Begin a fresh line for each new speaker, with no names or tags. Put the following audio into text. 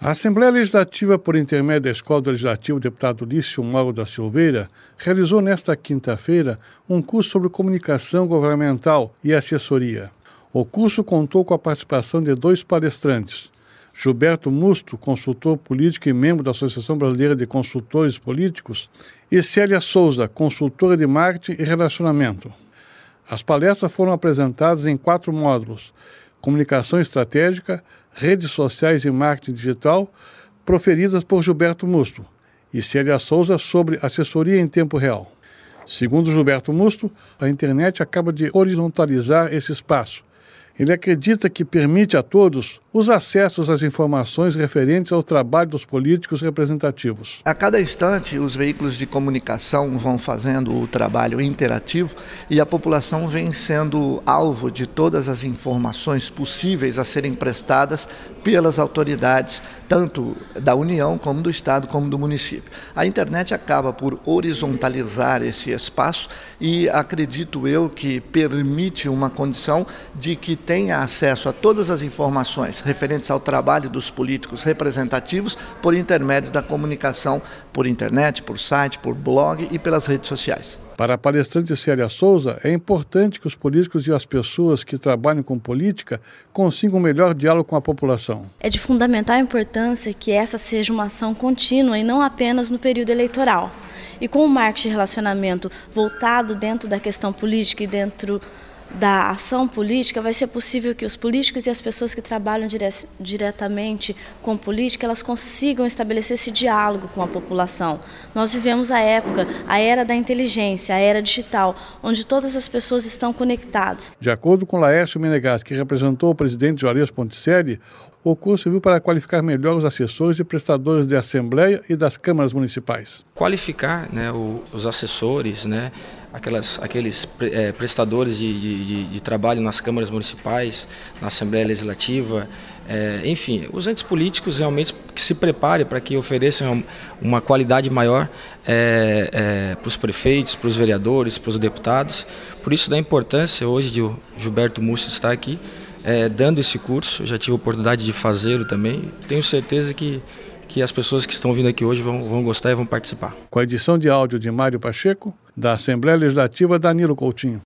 A Assembleia Legislativa, por intermédio da Escola do Legislativo, deputado Lício Mauro da Silveira, realizou nesta quinta-feira um curso sobre comunicação governamental e assessoria. O curso contou com a participação de 2 palestrantes, Gilberto Musto, consultor político e membro da Associação Brasileira de Consultores Políticos, e Célia Souza, consultora de marketing e relacionamento. As palestras foram apresentadas em 4 módulos: comunicação estratégica, redes sociais e marketing digital, proferidas por Gilberto Musto, e Célia Souza sobre assessoria em tempo real. Segundo Gilberto Musto, a internet acaba de horizontalizar esse espaço. Ele acredita que permite a todos os acessos às informações referentes ao trabalho dos políticos representativos.
A cada instante, os veículos de comunicação vão fazendo o trabalho interativo e a população vem sendo alvo de todas as informações possíveis a serem prestadas pelas autoridades, tanto da União, como do Estado, como do município. A internet acaba por horizontalizar esse espaço e acredito eu que permite uma condição de que tenha acesso a todas as informações referentes ao trabalho dos políticos representativos por intermédio da comunicação por internet, por site, por blog e pelas redes sociais.
Para a palestrante Célia Souza, é importante que os políticos e as pessoas que trabalham com política consigam um melhor diálogo com a população.
É de fundamental importância que essa seja uma ação contínua e não apenas no período eleitoral. E com o marketing de relacionamento voltado dentro da questão política e dentro da ação política, vai ser possível que os políticos e as pessoas que trabalham diretamente com política, elas consigam estabelecer esse diálogo com a população. Nós vivemos a era da inteligência, a era digital, onde todas as pessoas estão conectadas.
De acordo com Laércio Menegas, que representou o presidente Juarez Ponticelli, o curso serviu para qualificar melhor os assessores e prestadores da Assembleia e das câmaras municipais.
Qualificar, os assessores, aqueles prestadores de trabalho nas câmaras municipais, na Assembleia Legislativa, enfim, os entes políticos realmente que se preparem para que ofereçam uma qualidade maior para os prefeitos, para os vereadores, para os deputados. Por isso da importância hoje de o Gilberto Musto estar aqui, dando esse curso. Eu já tive a oportunidade de fazê-lo também. Tenho certeza que as pessoas que estão vindo aqui hoje vão gostar e vão participar.
Com a edição de áudio de Mário Pacheco, da Assembleia Legislativa, Danilo Coutinho.